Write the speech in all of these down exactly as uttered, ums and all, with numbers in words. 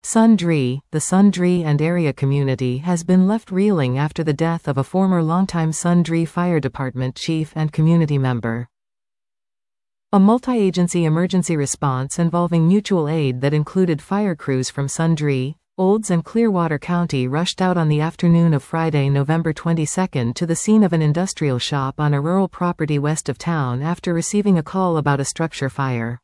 Sundre, the Sundre and area community has been left reeling after the death of a former longtime Sundre Fire Department chief and community member. A multi-agency emergency response involving mutual aid that included fire crews from Sundre, Olds and Clearwater County rushed out on the afternoon of Friday, November twenty-second to the scene of an industrial shop on a rural property west of town after receiving a call about a structure fire.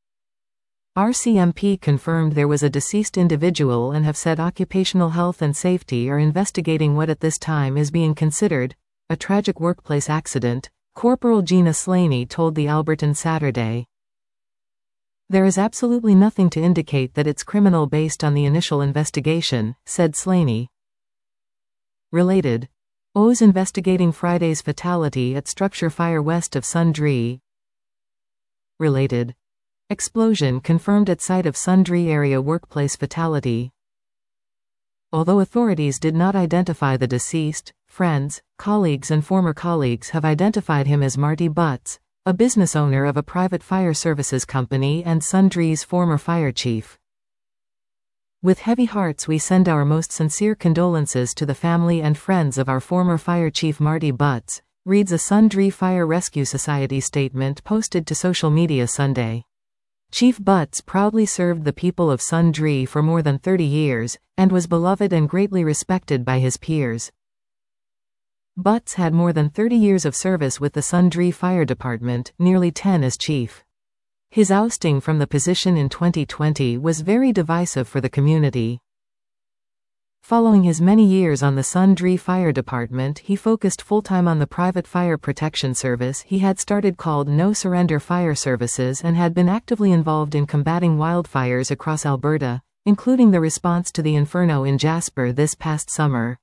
R C M P confirmed there was a deceased individual and have said Occupational Health and Safety are investigating what at this time is being considered a tragic workplace accident, Corporal Gina Slaney told the Albertan Saturday. There is absolutely nothing to indicate that it's criminal based on the initial investigation, said Slaney. Related. O's investigating Friday's fatality at structure fire west of Sundre. Related. Explosion confirmed at site of Sundre area workplace fatality. Although authorities did not identify the deceased, friends, colleagues and former colleagues have identified him as Marty Butts, a business owner of a private fire services company and Sundre's former fire chief. With heavy hearts we send our most sincere condolences to the family and friends of our former fire chief Marty Butts, reads a Sundre Fire Rescue Society statement posted to social media Sunday. Chief Butts proudly served the people of Sundre for more than thirty years, and was beloved and greatly respected by his peers. Butts had more than thirty years of service with the Sundre Fire Department, nearly ten as chief. His ousting from the position in twenty twenty was very divisive for the community. Following his many years on the Sundre Fire Department, he focused full-time on the private fire protection service he had started called No Surrender Fire Services and had been actively involved in combating wildfires across Alberta, including the response to the inferno in Jasper this past summer.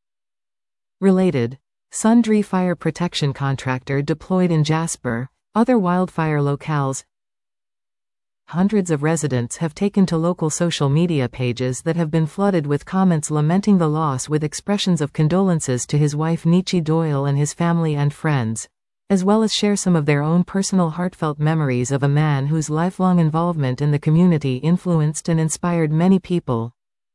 Related. Sundre Fire Protection Contractor deployed in Jasper, other wildfire locales. Hundreds of residents have taken to local social media pages that have been flooded with comments lamenting the loss with expressions of condolences to his wife Nietzsche Doyle and his family and friends, as well as share some of their own personal heartfelt memories of a man whose lifelong involvement in the community influenced and inspired many people.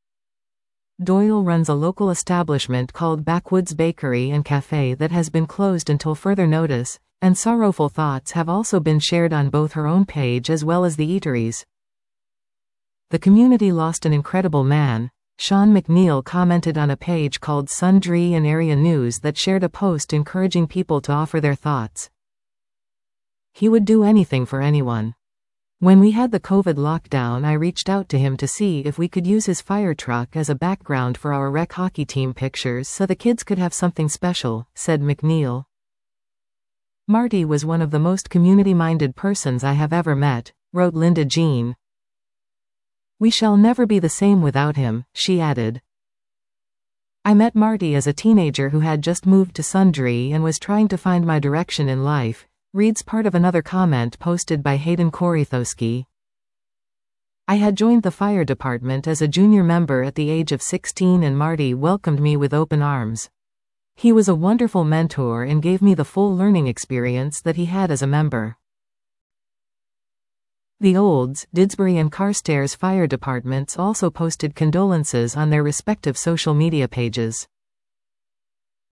Doyle runs a local establishment called Backwoods Bakery and Cafe that has been closed until further notice, and sorrowful thoughts have also been shared on both her own page as well as the eateries. The community lost an incredible man, Sean McNeil commented on a page called Sundre and Area News that shared a post encouraging people to offer their thoughts. He would do anything for anyone. When we had the COVID lockdown, I reached out to him to see if we could use his fire truck as a background for our rec hockey team pictures so the kids could have something special, said McNeil. Marty was one of the most community-minded persons I have ever met, wrote Linda Jean. We shall never be the same without him, she added. I met Marty as a teenager who had just moved to Sundre and was trying to find my direction in life, reads part of another comment posted by Hayden Korithowski. I had joined the fire department as a junior member at the age of sixteen and Marty welcomed me with open arms. He was a wonderful mentor and gave me the full learning experience that he had as a member. The Olds, Didsbury and Carstairs fire departments also posted condolences on their respective social media pages.